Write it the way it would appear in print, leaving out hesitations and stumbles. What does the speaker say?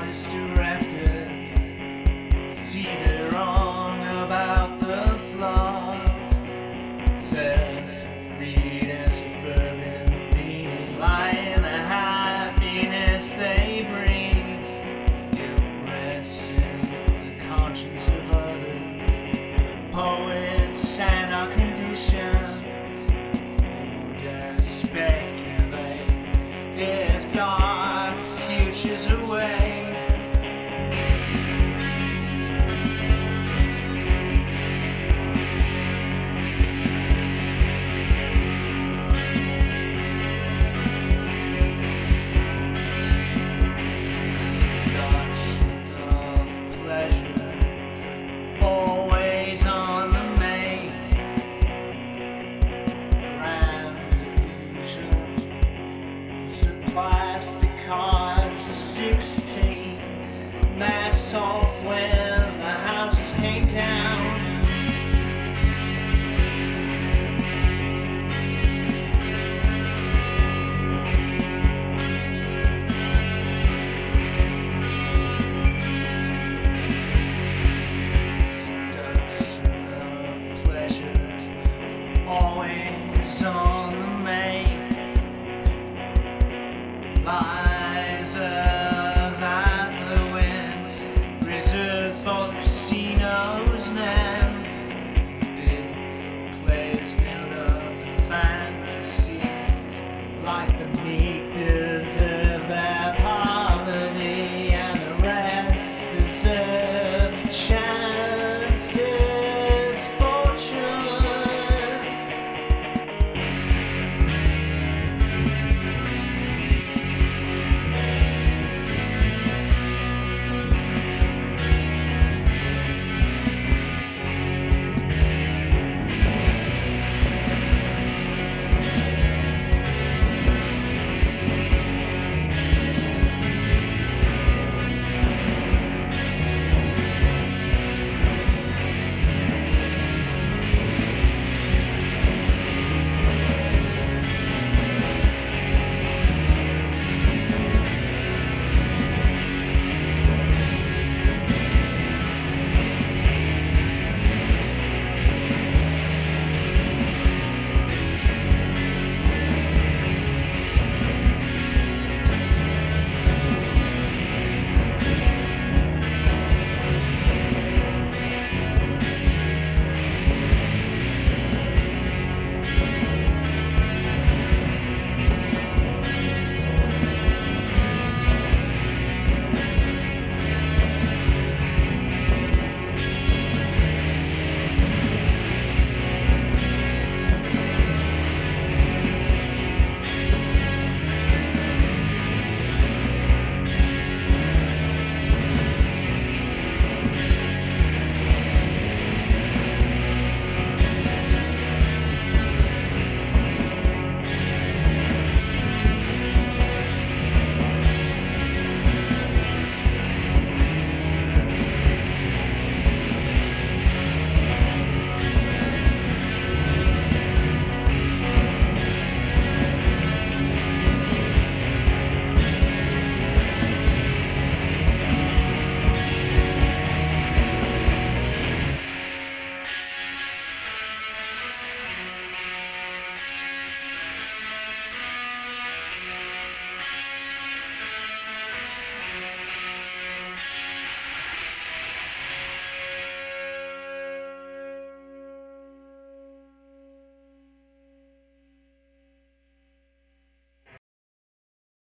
artist directors see they're wrong about the flaws. Theft, greed, and suburban being lie in the happiness they bring. Guilt rests in the conscience of others. Poets and our condition just speculate if dark futures away. Seduction of pleasure, always on the make. Grand illusions, the plastic cards of 16. Masks off when the houses came down. Seduction of pleasure, always on